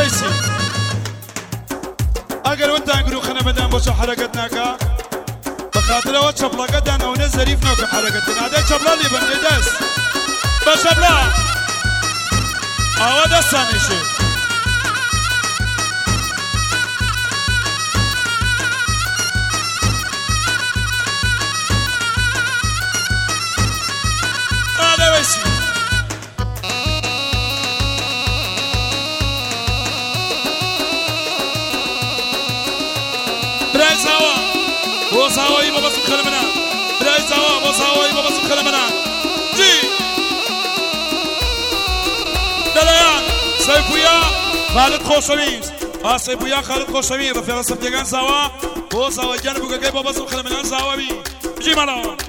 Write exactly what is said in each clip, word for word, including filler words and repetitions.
ويسي اگر وانت انقرو خنا بدان بوشو حركتناكا بخاطر اوت شبلا قدان او نزريف نوك حركتنا هذا شبلا لي بندي دس بشبلا او دساني شي هذا ويسي براي سوا بو ساوي بابا سبخل منا براي سوا بو ساوي بابا سبخل منا جي دليان سيفويا خالد خوشويز ها سيفويا خالد خوشويز رفيق سبتيغان سوا بو ساوي جانبو كاكي بابا سبخل منا سوا بي جي مالا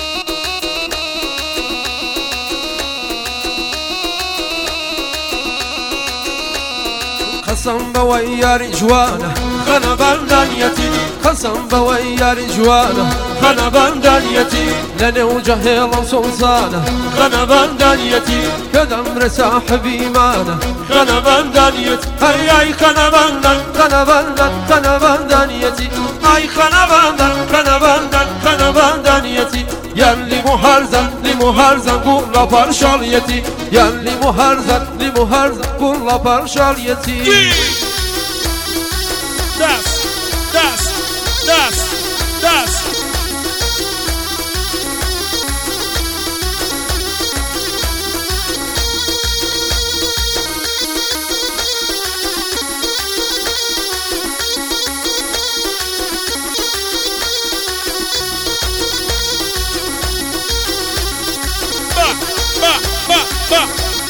قسم بويا رجوانا خنا بندانيتي قسم بويا رجوانا خنا بندانيتي لنا وجهيلا سلطانا خنا بندانيتي كدم رساح بيمانا خنا بندانيتي هاي اي خنا بندان خنا بندان خنا بندانيتي اي خنا بندان خنا بندان خنا بندانيتي يلي مهرزن لمهرزن كل بارشاليتي يلي مهرزن لمهرزن كل بارشاليتي داس داس داس داس با با با با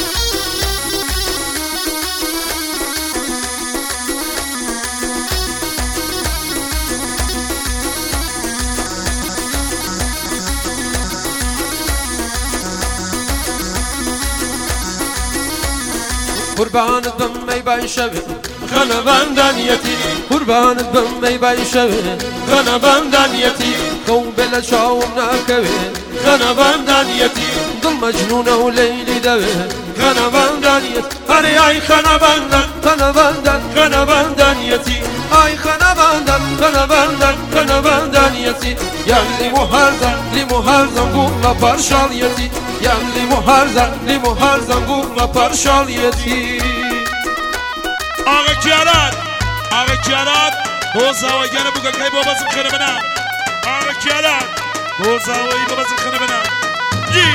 قربان الضمي بايشوي خنا بندانيتي قربان الضمي بايشوي خنا بندانيتي قوم بلا شاونا كوي خنا بندانيتي ضل مجنونة وليلي دوي خنا بندانيتي هري اي خنا بندان خنا بندان خنا بندانيتي اي خنا بندان خنا بندان خنا بندانيتي يلي مهرزن لمهرزن قول بارشاليتي يلي مهرزن لمهرزن قول بارشاليتي آقا کیارات آقا کیارات بوزاوی گنه بگه که بابا سبخنه بنا آقا کیارات بوزاوی بابا سبخنه بنا جی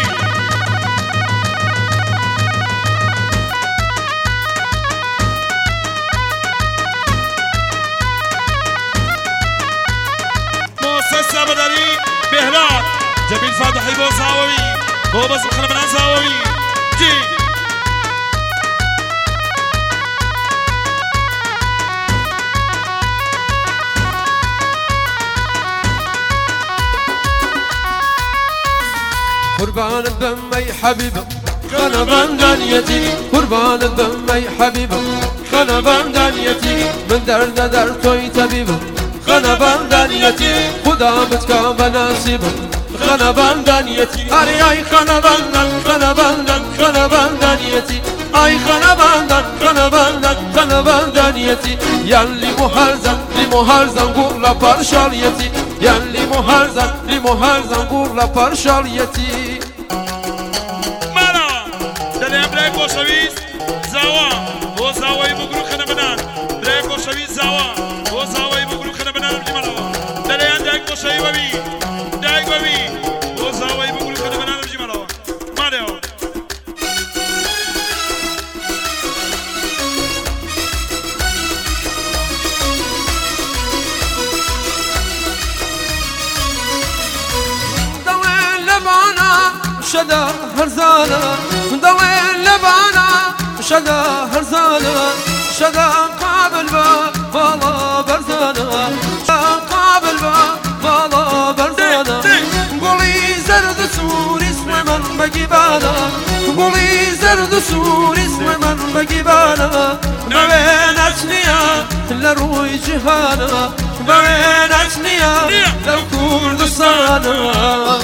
موسس بدری بهرات جمیل فاتحی بوزاوی بابا سبخنه بنا زاوی جی قربان الدمي حبيبه خنا بندانيتي قربان الدمي حبيبه خنا بندانيتي من درد در توي طبيبه خنا بندانيتي خدا بتكا بناسيبه خنا بندانيتي اري اي خنا بندان خنا بندان خنا بندانيتي اي خنا بندان خنا بندان خنا بندانيتي يلي مهرزن لمهرزن قول بارشاليتي يلي مهرزن لمهرزن قول بارشاليتي خوشویز زاوا و زاوای بگرو خنه بنان درای خوشویز زاوا و زاوای بگرو خنه بنان بجمالو دریان دایک خوشوی ببی دایک ببی و زاوای بگرو خنه بنان بجمالو ماریو دوين لبانا شدا هرزانا دوين لبانا شدا هرزانا شدا قابل با بالا برزانا قابل با بالا برزانا قولي زرد سور اسم من بجبانا قولي زرد سور اسم من بجبانا بوين اشنيا لروي جهانا بوين اشنيا لو كردستانا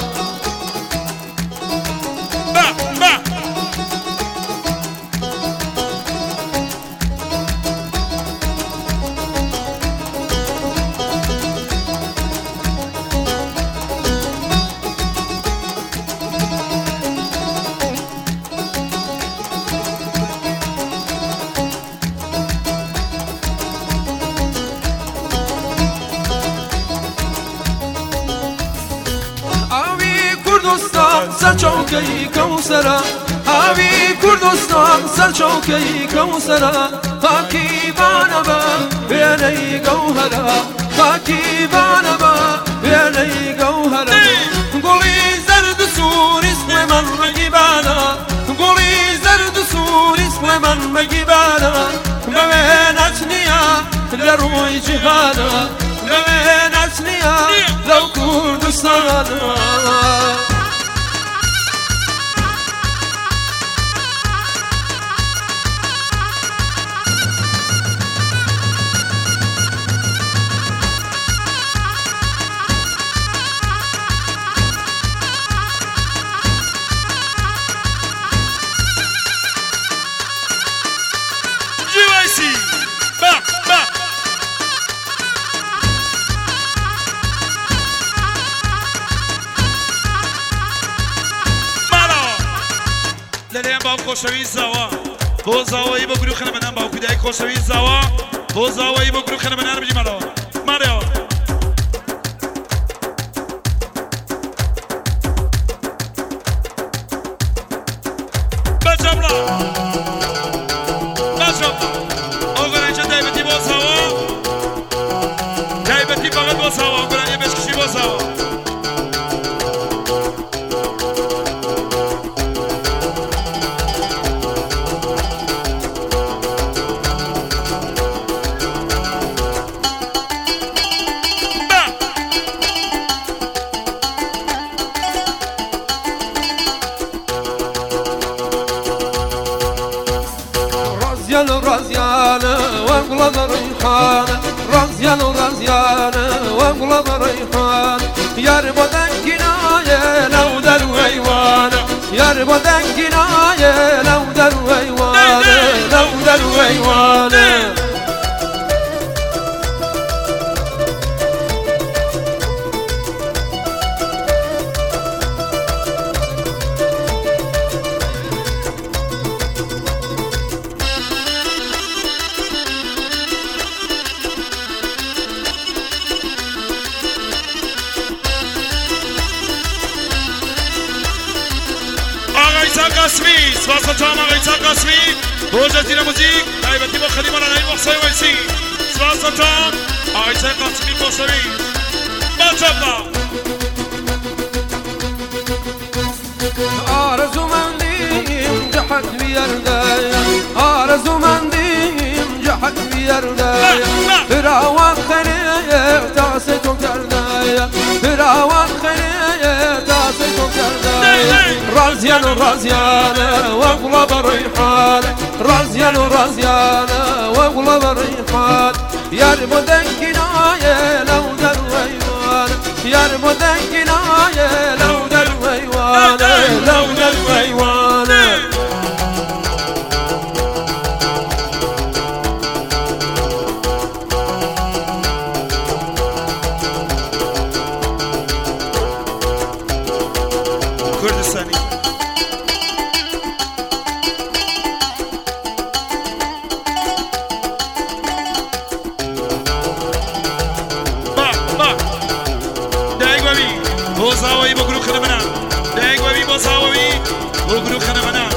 چوکی کوسرا آبی کردستان سر چوکی کوسرا خاکی بانا با بینی گوهرا خاکی بانا با بینی گوهرا گلی زرد سور اسم من مگیبانا گلی زرد سور اسم من مگیبانا بوین اچنیا لروی جهانا بوین اچنیا لو کردستانا لەلێن باو خۆشەویست زاوە بۆ زاوایی بۆ گرو خەنە بەنام باوکو دایک خۆشەویست زاوە بۆ زاوایی بۆ گرو خەنە بەنانە بژی ماڵەوە ماڵێەوە بەجەبڵا بەجەبڵا ئەو گەرانچە تایبەتی بۆ زاوە تایبەتی فەقەت بۆ زاوە ئەو گەرانیە بێشکشی بۆ زاوە رازيانة وقلب ريحانة رازيانة رازيانة وقلب ريحانة يا ربدن كناية لو درو ايوانة يا ربدن كناية لو درو ايوانة لو درو ايوانة قاسمی سپاس تو هم آقای تا قاسمی بۆ جەزیرە موزیک تایبەتی بۆ خەلیمە لەلای وەخسای وەیسی سپاس تو هم آقای تا قاسمی خۆشەویست بەجەبڵا آرزومندیم جهت بیاردایا آرزومندیم جهت بیاردایا فراوان خیریه تاس تو کردایا فراوان خیریه تاس تو کردایا رازیان و رازیانه و قلب ریحان رازیان و رازیانه و قلب ریحان یار بودن کنایه لو در ویوان یار بودن کنایه لو در ویوان لو در ویوان کوردستانی با با دایک بابی بۆ زاوایی بۆ گرو خەنە بەنان دایک بابی بۆ زاوایی بۆ گرو خەنە بەنان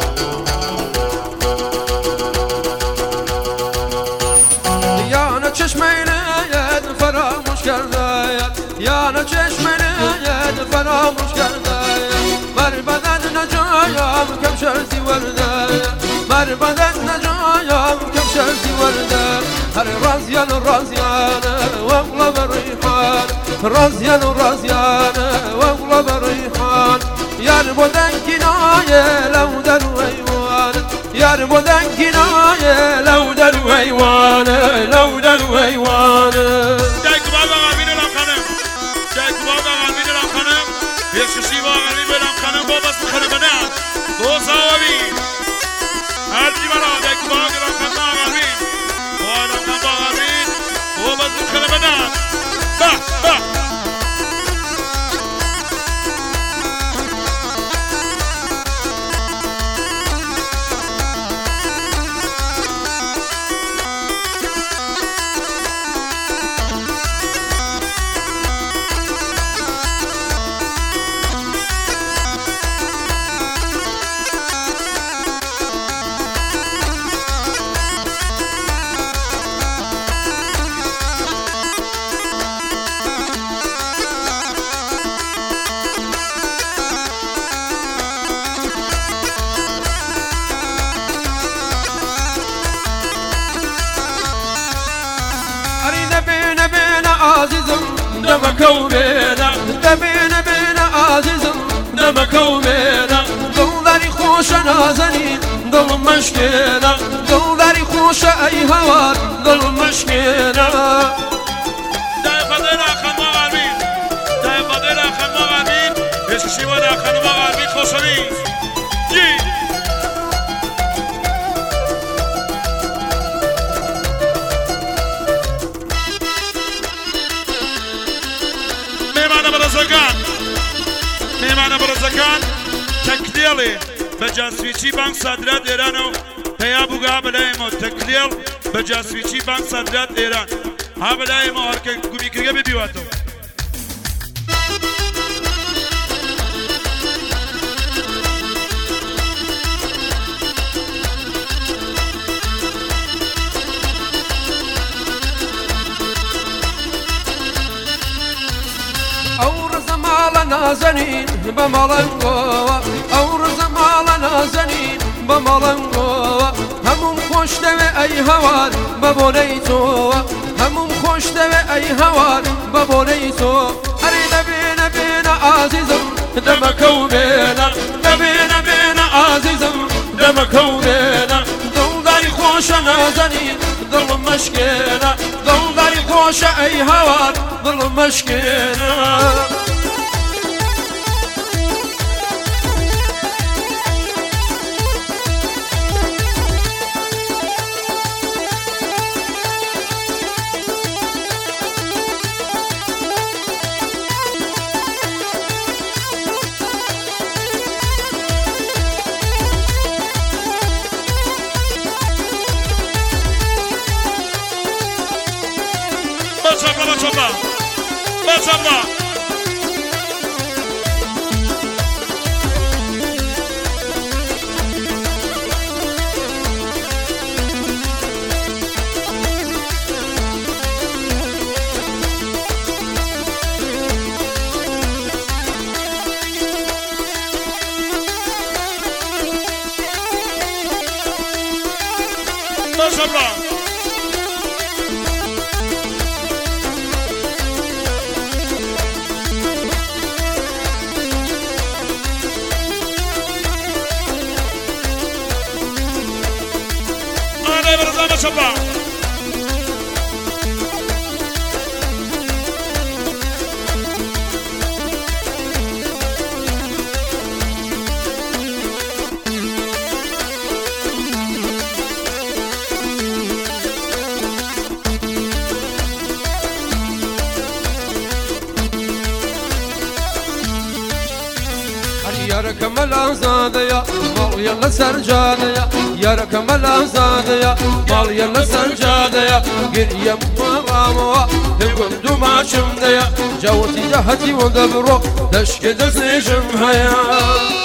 یانە چشمەیەت فراموش کردایە یانە چشمەیەت فراموش کردایە مەر بەدەن نەجایم کەم شەرتی وەردایە مەر بەدەن نەجایم کەم شەرتی وەردە هەر ڕازیان و ڕازیانە وەقڵە بە ڕیحان ڕازیان و ڕازیانە وەقڵە بە ڕیحان یار بۆ دەنگینایە لەو دەروەیوان یار بۆ دەنگینایە لەو دەروەیوانە لەو دەروەیوانە دایک و بابا غەربینە لەم خانم دایک و بابا غەربینە لەم خانم پێشکەشی بۆ غەربی لەم خانم بۆ بەست خەنە بەنان بۆ زاوەوی هەرچی بەڵاو دایک و بابا لەم خانم غەربین بۆ لەم خانم غەربین بۆ بەست خەنە بەنان با با عزيزم دمك وبينا دبينا بينا عزيزم دمك وبينا دلداري خوش نازنين دل مشكينا دلداري خوش اي هوار دل مشكينا داي قدر اخن مغاربين داي قدر اخن مغاربين يشكشي ولا اخن مغاربين خوشويز جي ميمانه برزقان ميمانه برزقان تكليلي بجاسويچی بانک صادرات ایران و پیا بوگا بلایم و تکلیل بجاسویچی بانک صادرات ایران ها بلایم و هر که گویی کرده بیواتو نازنين بمالنقوا أور زمال نازنين بمالنقوا همون خوش دوي أي هوار ببونيتو همون خوش دوي أي هوار ببونيتو أريد بينا بينا عزيزم دمك وبينا بينا بينا عزيزم دمك وبينا دلداري خوش نازنين ظل مشكينا دلداري خوش أي هوار ظل مشكينا Bacabla, bacabla, bacabla. Bacabla. Bacabla. يارك ملا زاديا مال يلا سرجاديا يارك ملا زاديا مال يلا سرجاديا قريم مغاموا تقول دما شمديا جوتي جهتي ودبرو دشك دسني شمهيا